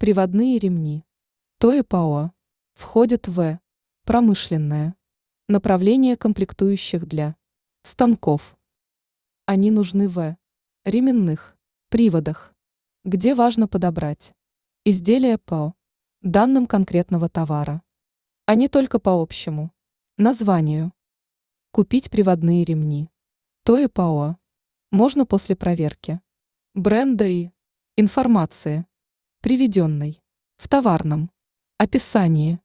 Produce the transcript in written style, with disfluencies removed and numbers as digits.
Приводные ремни. ТО и ПАО. Входят в промышленное направление комплектующих для станков. Они нужны в ременных приводах, где важно подобрать изделия по данным конкретного товара, а не только по общему названию. Купить приводные ремни. ТО и ПАО можно после проверки бренда и информации, приведенной в товарном описании.